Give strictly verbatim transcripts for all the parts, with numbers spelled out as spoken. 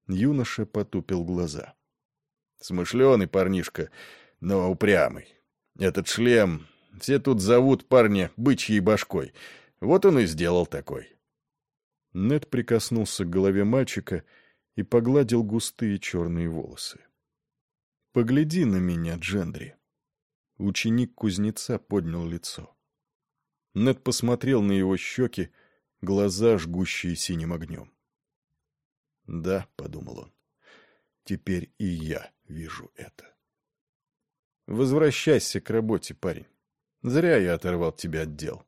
Юноша потупил глаза. Смышленый парнишка, но упрямый. Этот шлем... Все тут зовут парня бычьей башкой. Вот он и сделал такой. Нед прикоснулся к голове мальчика и погладил густые черные волосы. «Погляди на меня, Джендри». Ученик кузнеца поднял лицо. Нед посмотрел на его щеки, глаза, жгущие синим огнем. «Да», — подумал он, — «теперь и я вижу это». «Возвращайся к работе, парень. Зря я оторвал тебя от дел».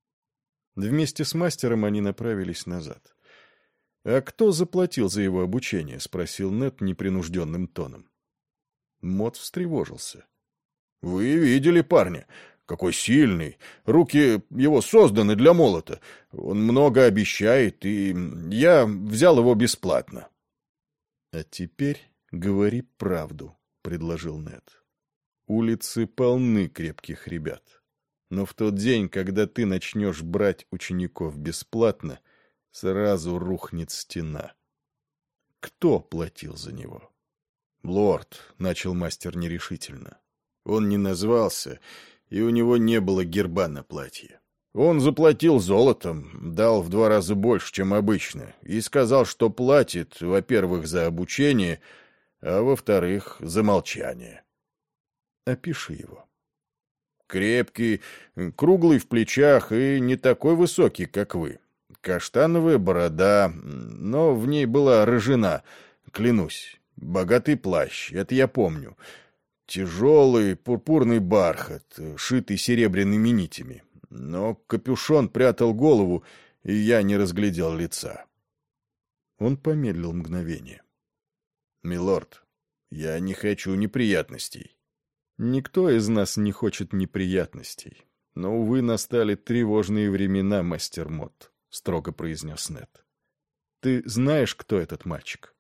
Вместе с мастером они направились назад. «А кто заплатил за его обучение?» — спросил Нед непринужденным тоном. Мот встревожился. «Вы видели парня? Какой сильный! Руки его созданы для молота. Он много обещает, и я взял его бесплатно». «А теперь говори правду», — предложил Нед. «Улицы полны крепких ребят. Но в тот день, когда ты начнешь брать учеников бесплатно, сразу рухнет стена. Кто платил за него?» «Лорд», — начал мастер нерешительно. «Он не назвался, и у него не было герба на платье. Он заплатил золотом, дал в два раза больше, чем обычно, и сказал, что платит, во-первых, за обучение, а во-вторых, за молчание». «Опиши его». «Крепкий, круглый в плечах и не такой высокий, как вы. Каштановая борода, но в ней была рыжина, клянусь. Богатый плащ, это я помню. Тяжелый пурпурный бархат, шитый серебряными нитями. Но капюшон прятал голову, и я не разглядел лица». Он помедлил мгновение. «Милорд, я не хочу неприятностей». «Никто из нас не хочет неприятностей. Но, увы, настали тревожные времена, мастер Мот», — строго произнес Нед. «Ты знаешь, кто этот мальчик?»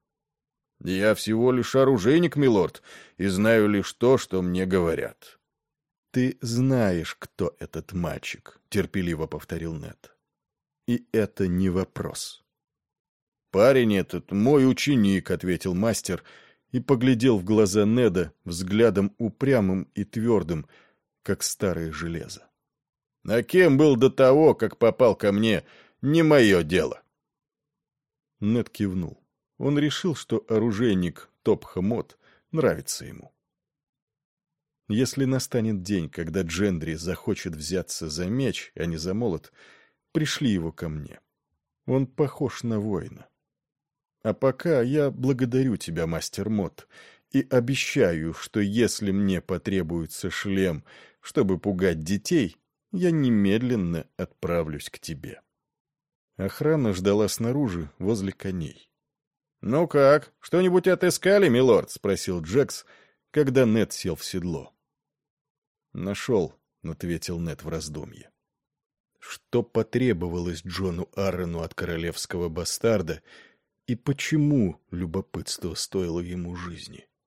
«Я всего лишь оружейник, милорд, и знаю лишь то, что мне говорят». «Ты знаешь, кто этот мальчик», — терпеливо повторил Нед. «И это не вопрос». «Парень этот мой ученик», — ответил мастер, и поглядел в глаза Неда взглядом упрямым и твердым, как старое железо. «А кем был до того, как попал ко мне, не мое дело». Нед кивнул. Он решил, что оружейник Топха Мот нравится ему. Если настанет день, когда Джендри захочет взяться за меч, а не за молот, пришли его ко мне. Он похож на воина. А пока я благодарю тебя, мастер Мот, и обещаю, что если мне потребуется шлем, чтобы пугать детей, я немедленно отправлюсь к тебе». Охрана ждала снаружи, возле коней. «Ну как, что-нибудь отыскали, милорд?» — спросил Джекс, когда Нед сел в седло. «Нашел», — ответил Нед в раздумье. Что потребовалось Джону Аарону от королевского бастарда, и почему любопытство стоило ему жизни?